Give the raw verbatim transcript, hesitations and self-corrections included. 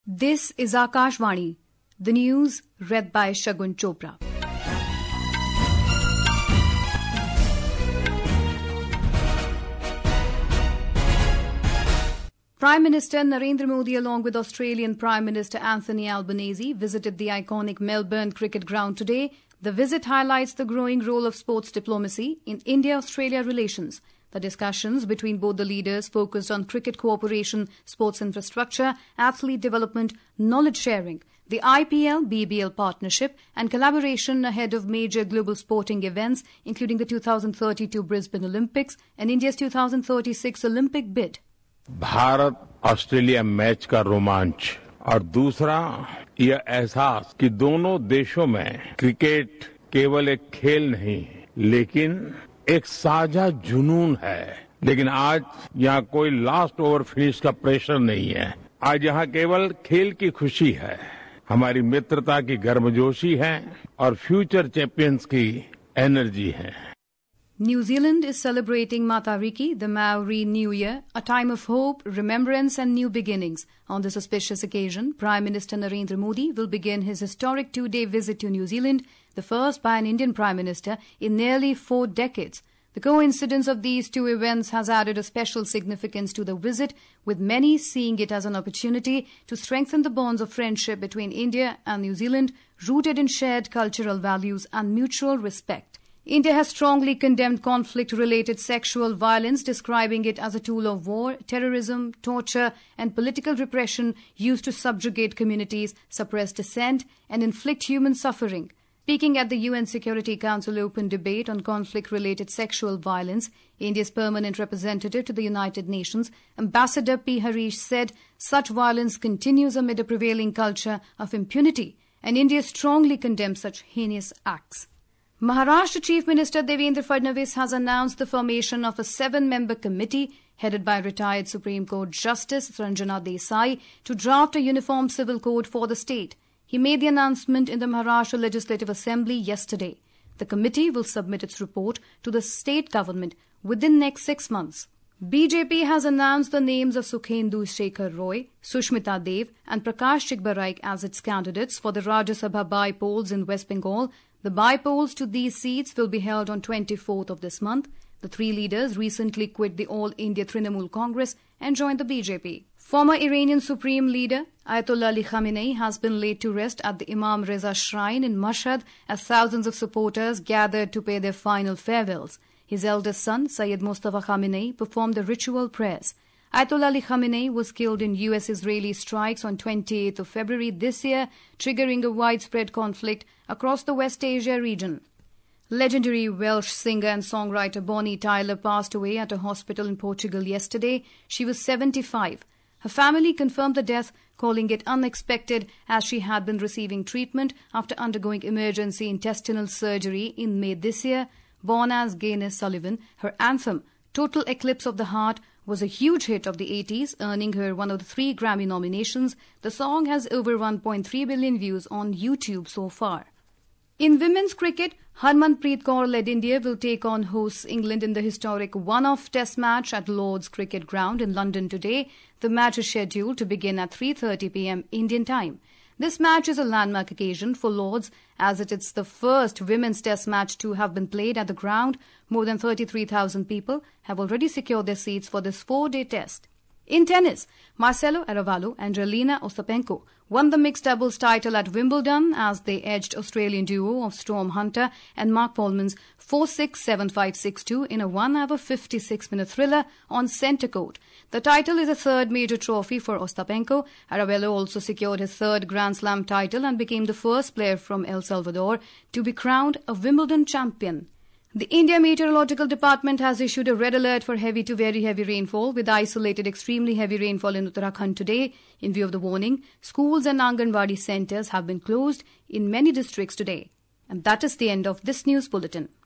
This is Akashvani, the news read by Shagun Chopra. Prime Minister Narendra Modi, along with Australian Prime Minister Anthony Albanese, visited the iconic Melbourne cricket ground today. The visit highlights the growing role of sports diplomacy in India-Australia relations. The discussions between both the leaders focused on cricket cooperation, sports infrastructure, athlete development, knowledge sharing, the I P L B B L partnership, and collaboration ahead of major global sporting events, including the two thousand thirty-two Brisbane Olympics and India's two thousand thirty-six Olympic bid. Bharat Australia match का रोमांच और दूसरा यह एहसास कि दोनों देशों में क्रिकेट केवल एक खेल नहीं लेकिन एक साझा जुनून है। लेकिन आज यहाँ कोई लास्ट ओवर फिनिश का प्रेशर नहीं है। आज यहाँ केवल खेल की खुशी है, हमारी मित्रता की गर्मजोशी है और फ्यूचर चैंपियंस की एनर्जी है। New Zealand is celebrating Matariki, the Maori New Year, a time of hope, remembrance and new beginnings. On this auspicious occasion, Prime Minister Narendra Modi will begin his historic two-day visit to New Zealand, the first by an Indian Prime Minister in nearly four decades. The coincidence of these two events has added a special significance to the visit, with many seeing it as an opportunity to strengthen the bonds of friendship between India and New Zealand, rooted in shared cultural values and mutual respect. India has strongly condemned conflict-related sexual violence, describing it as a tool of war, terrorism, torture, and political repression used to subjugate communities, suppress dissent, and inflict human suffering. Speaking at the U N Security Council open debate on conflict-related sexual violence, India's permanent representative to the United Nations, Ambassador P. Harish, said such violence continues amid a prevailing culture of impunity, and India strongly condemns such heinous acts. Maharashtra Chief Minister Devendra Fadnavis has announced the formation of a seven-member committee headed by retired Supreme Court Justice Ranjana Desai to draft a uniform civil code for the state. He made the announcement in the Maharashtra Legislative Assembly yesterday. The committee will submit its report to the state government within next six months. B J P has announced the names of Sukhendu Shekhar Roy, Sushmita Dev and Prakash Chikbaraik as its candidates for the Rajya Sabha by-polls in West Bengal. The by-polls to these seats will be held on twenty-fourth of this month. The three leaders recently quit the All India Trinamool Congress and joined the B J P. Former Iranian Supreme Leader Ayatollah Ali Khamenei has been laid to rest at the Imam Reza Shrine in Mashhad as thousands of supporters gathered to pay their final farewells. His eldest son, Sayyid Mustafa Khamenei, performed the ritual prayers. Ayatollah Ali Khamenei was killed in U S-Israeli strikes on twenty-eighth of February this year, triggering a widespread conflict across the West Asia region. Legendary Welsh singer and songwriter Bonnie Tyler passed away at a hospital in Portugal yesterday. She was seventy-five. Her family confirmed the death, calling it unexpected as she had been receiving treatment after undergoing emergency intestinal surgery in May this year. Born as Gayness Sullivan, her anthem, Total Eclipse of the Heart, was a huge hit of the eighties, earning her one of the three Grammy nominations. The song has over one point three billion views on YouTube so far. In women's cricket, Harmanpreet Kaur-led India will take on hosts England in the historic one-off test match at Lord's Cricket Ground in London today. The match is scheduled to begin at three thirty p m Indian time. This match is a landmark occasion for Lords as it is the first women's test match to have been played at the ground. More than thirty-three thousand people have already secured their seats for this four-day test. In tennis, Marcelo Arevalo and Jelena Ostapenko won the mixed doubles title at Wimbledon as they edged Australian duo of Storm Hunter and Mark Polmans four six, seven five, six two in a one hour fifty-six minute thriller on centre court. The title is a third major trophy for Ostapenko. Arevalo also secured his third Grand Slam title and became the first player from El Salvador to be crowned a Wimbledon champion. The India Meteorological Department has issued a red alert for heavy to very heavy rainfall with isolated extremely heavy rainfall in Uttarakhand today. In view of the warning, schools and Anganwadi centres have been closed in many districts today. And that is the end of this news bulletin.